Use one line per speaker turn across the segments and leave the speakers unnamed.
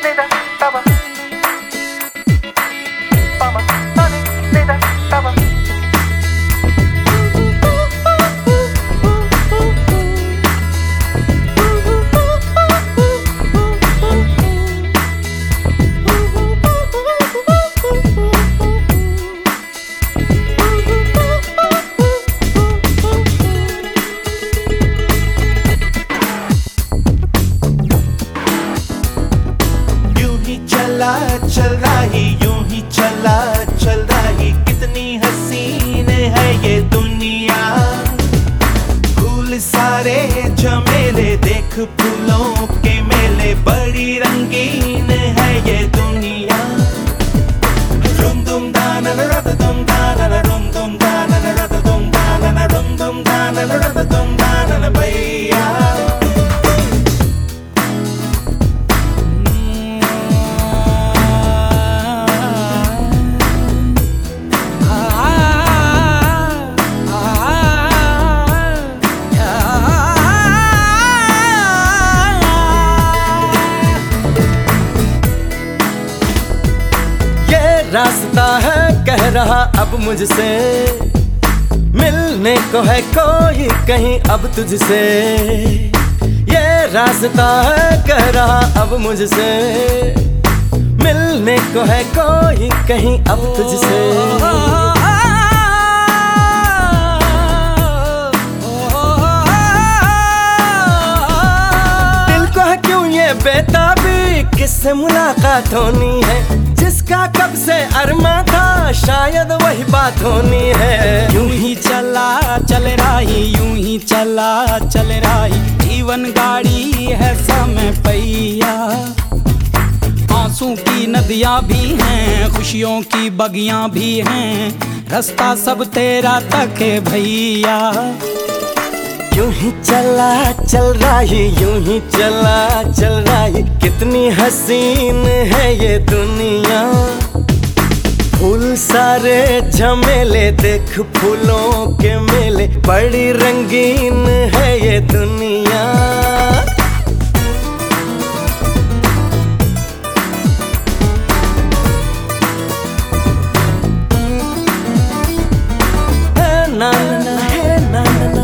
चल रही यूं ही चल रही कितनी हसीन है ये दुनिया। फूल सारे झमेले देख फूलों के मेले, बड़ी रंगीन है ये दुनिया। रुम दुम दाना रत दुम दाना रुम दुम दाना रत दुम दाना रुम दुम दाना रत दुम दाना भैया।
रास्ता है कह रहा अब मुझसे, मिलने को है कोई कहीं अब तुझसे। ये रास्ता है कह रहा अब मुझसे, मिलने को है कोई कहीं अब तुझसे। दिल को है क्यों ये बेताबी, किससे मुलाकात होनी है, जिसका कब से अरमा था शायद वही बात होनी है।
यूं ही चला चल रही, यूं ही चला चल रही, जीवन गाड़ी है समय पहिया। आंसू की नदियां भी हैं, खुशियों की बगियां भी हैं, रास्ता सब तेरा तक है भैया।
यूं ही चला चल रही, यूं ही चला चल रही, कितनी हसीन है ये दुनिया। फूल सारे झमेले देख फूलों के मेले, बड़ी रंगीन है ये दुनिया। ना ना है ना ना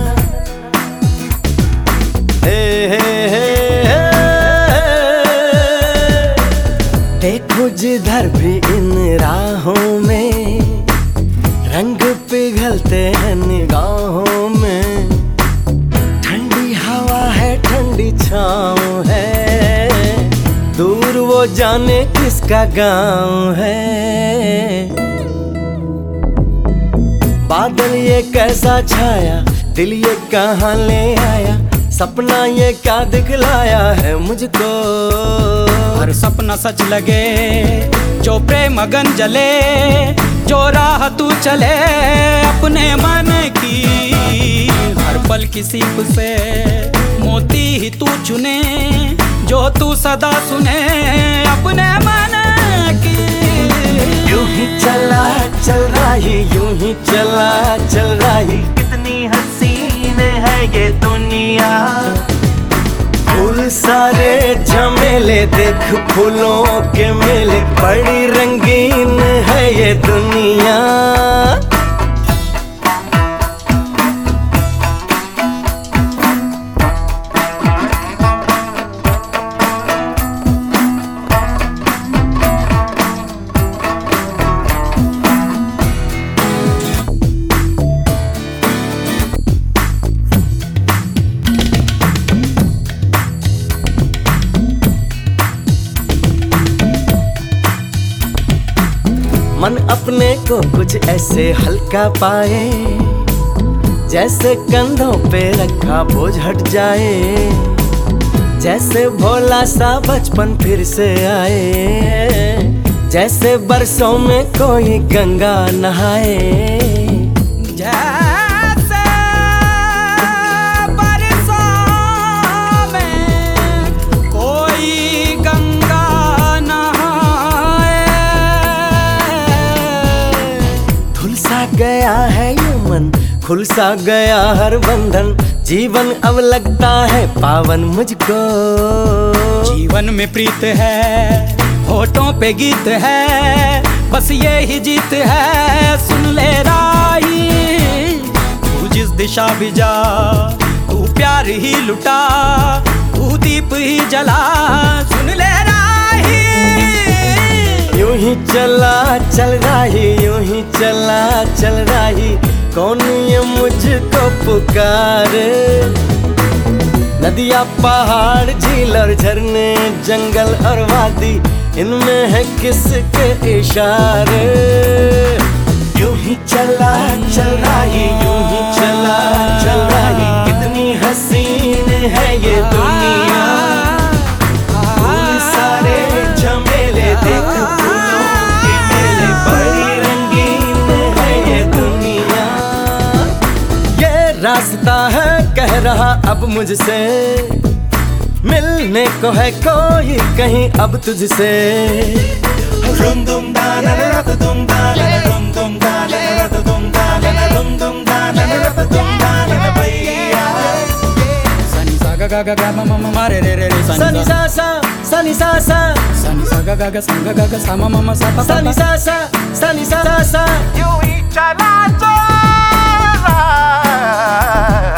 देखो जिधर भी इन राहों में, रंग पिघलते हैं निगाहों में। ठंडी हवा है ठंडी छाँव है, दूर वो जाने किसका गाँव है। बादल ये कैसा छाया, दिल ये कहाँ ले आया, सपना ये क्या दिखलाया है मुझको।
हर सपना सच लगे, जो प्रेम अगन जले, जो राह तू चले अपने मन की। हर पल की सीप से मोती ही तू चुने, जो तू सदा सुने अपने मन की।
यूं ही चला चल रही, यूं ही चला चल रही,
कितनी हसीन है ये दुनिया।
फूल सारे झमेले देख फूलों के मेले, बड़ी रंगीन है ये दुनिया। मन अपने को कुछ ऐसे हल्का पाए, जैसे कंधों पे रखा बोझ हट जाए। जैसे भोला सा बचपन फिर से आए, जैसे बरसों में कोई गंगा नहाए। गया है ये मन, खुल सा गया हर बंधन, जीवन अब लगता है पावन मुझको।
जीवन में प्रीत है होठों पे गीत है, बस ये ही जीत है। सुन ले राही, तू जिस दिशा भी जा, तू प्यार ही लुटा, तू दीप ही जला। सुन ले राही,
यूं ही चला चल राही, यूं ही चला चल राही, कौन ये मुझको पुकारे। नदियाँ पहाड़ झील और झरने, जंगल और वादी, इनमें है किसके इशारे।
यूं ही चला चल रही, यूं ही चला चल रही, कितनी हसीन है ये दुनिया। फूल सारे झमेले देख, फूलों के मेले, बड़ी रंगीन है ये दुनिया।
ये रास्ता है कह रहा अब मुझसे, मिलने को है कोई कहीं अब तुझसे।
रुम दुम दाना रत दुम दाना, रुम दुम दाना रत दुम दाना, रुम दुम दाना रत दुम दाना भैया।
सनी सा गा गा गा गा मा मा मा मा रे रे रे रे।
सनी सा सा सनी सा सा,
सनी सा गा गा गा सा गा गा गा सा मा मा मा सा पा पा
सनी सा सा सनी सा सा।
यूं ही चला चल रहा